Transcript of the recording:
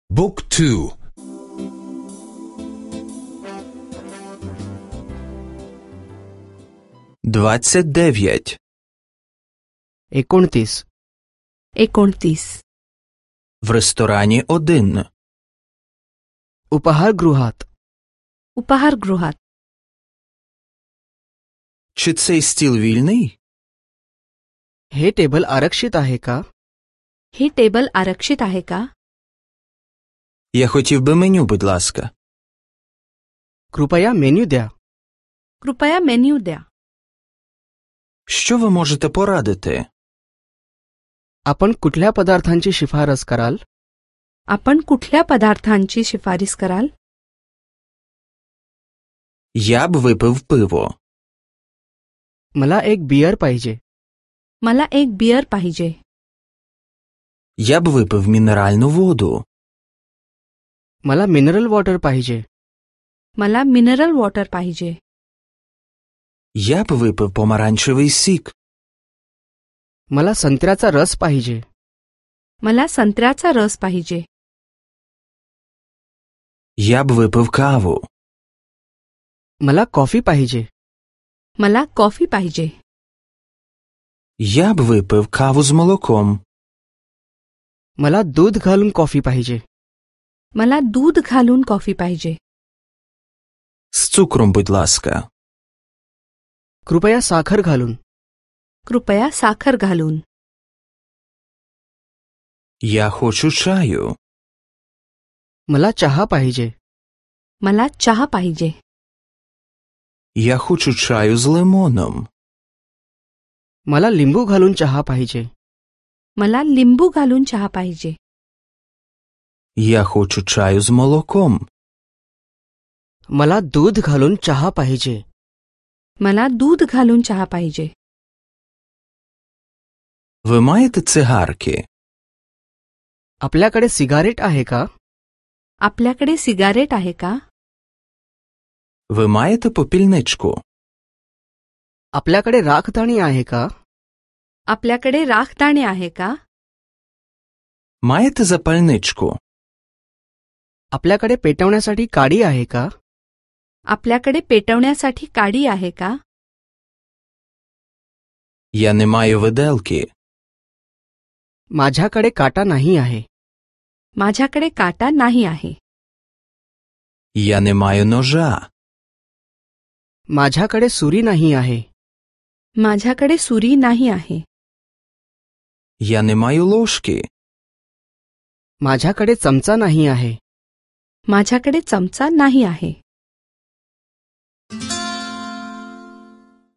Book 2. 29. 29. 29. В ресторані 1. उपाहारगृहात. उपाहारगृहात. Чи цей стіл вільний? हे टेबल आरक्षित आहे का? हे टेबल आरक्षित आहे का? Я хотів би меню, будь ласка. कृपया मेन्यू द्या. कृपया मेन्यू द्या. Що ви можете порадити? आपण कुठल्या पदार्थांची शिफारस कराल? आपण कुठल्या पदार्थांची शिफारस कराल? Я б випив пиво. मला एक बियर पाहिजे. मला एक बियर पाहिजे. Я б випив мінеральну воду. मला मिनरल वॉटर पाहिजे. मला मिनरल वॉटर पाहिजे. Я б випив помаранчевий сік. मला संत्र्याचा रस पाहिजे. मला संत्र्याचा रस पाहिजे. Я б випив каву. मला कॉफी पाहिजे. मला कॉफी पाहिजे. Я б випив каву з молоком. मला दूध घालून कॉफी पाहिजे. मला दूध घालून कॉफी पाहिजे. З цукром, будь ласка. कृपया साखर घालून. कृपया साखर घालून. Я хочу чаю. मला चहा पाहिजे. मला चहा पाहिजे. Я хочу чаю з лимоном. मला लिंबू घालून चहा पाहिजे. मला लिंबू घालून चहा पाहिजे. Я хочу чаю з молоком. मला दूध घालून चहा पाहिजे. मला दूध घालून चहा पाहिजे. Ви маєте цигарки? आपल्याकडे सिगारेट आहे का? आपल्याकडे सिगारेट आहे का? Ви маєте попільничку? आपल्याकडे राखदाणी आहे का? आपल्याकडे राखदाणे आहे का? Маєте запальничку? आपल्याकडे पेटवण्यासाठी काडी आहे का? आपल्याकडे पेटवण्यासाठी काडी आहे का? Я не маю виделки. माझ्याकडे काटा नाही आहे. माझ्याकडे काटा नाही आहे. Я не маю ножа. माझ्याकडे सुरी नाही आहे. माझ्याकडे सुरी नाही आहे. Я не маю ложки. माझ्याकडे चमचा नाही आहे. माझ्याकडे चमचा नाही आहे.